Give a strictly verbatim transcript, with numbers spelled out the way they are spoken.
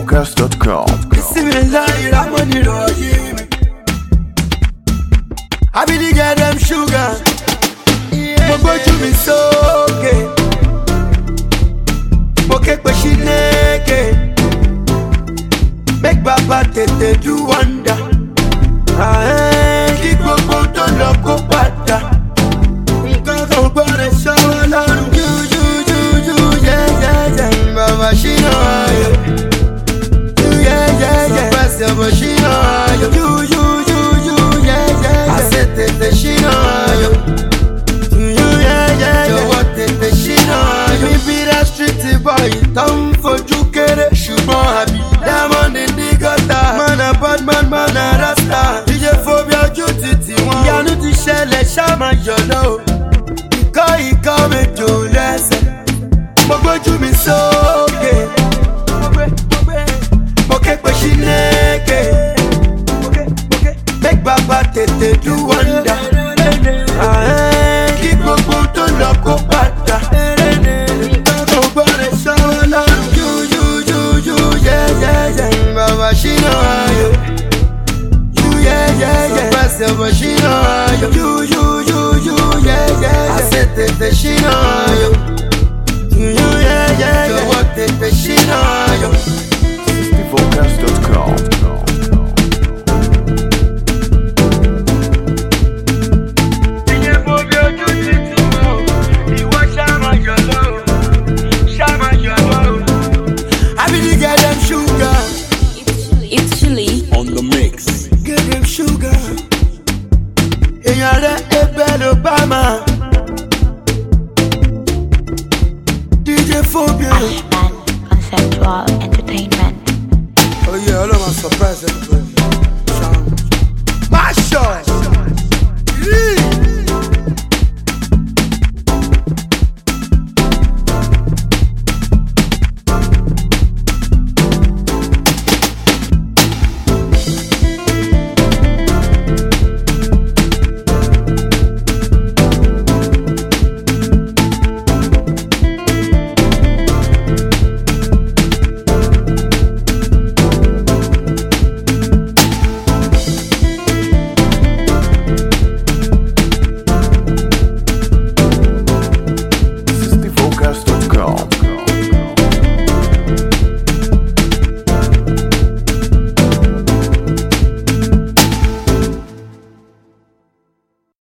focus dot com. Bismillahirrahmanirrahim. I be the girl them sugar. Mo gbójú mi sókè. Mo ké pe Chineke. Make Baba tètè do wonder. Kí gbogbo tó lọ kó padà. Nǹkan kan gbọ́dọ̀ ṣọwọ́ lọ́rùn. Jú jú jú jú yẹ́yẹ́yẹ́. Bàbá ṣínà ayọ̀. Jú yẹ́yẹ́yẹ́. Sọpẹ́sẹ̀ bọ̀ ṣínà ayọ̀. Jú jú jú jú yẹ́yẹ́yẹ́. Àṣẹ tètè ṣínà ayọ̀. Jú yẹ́yẹ́yẹ́. Jọ̀wọ́ tètè ṣínà ayọ̀. Mi bí that street boy tó ń fojú kéré. Ṣùgbọ́n àbí diamond in the gutter. Man a bad man, man a rasta. D J Phobia ojú títì wọn. Ìyanu ti ṣẹlẹ̀ ṣá máa yọ̀ lọ́wọ́. Ikọ́ ikọ́ mẹ́jọ lẹ́sẹ̀. Mo gbójú mi sókè. Mo ké pe Chineke. Make Baba tètè do wonder. Kí gbogbo tó lọ kó padà. Mo gbọ́dọ̀ ṣọwọ́ lọ́rùn. Jú jú jú jú yẹ́yẹ́yẹ́. Bàbá ṣínà ayọ̀. Jú yẹ́yẹ́yẹ́. Sọpẹ́sẹ̀ bọ̀ ṣínà ayọ̀. Jú jú jú jú yẹ́yẹ́yẹ́. Àṣẹ tètè ṣínà ayọ̀. Jú yẹ́yẹ́yẹ́. Jọ̀wọ́ tètè ṣínà ayọ̀. focus dot com. It's chilly On the mix. Give them sugar. Èèyàn rẹ̀ Abel Obama. D J Phobia. Ashman Conceptual Entertainment. Oh yeah, all of my surprise.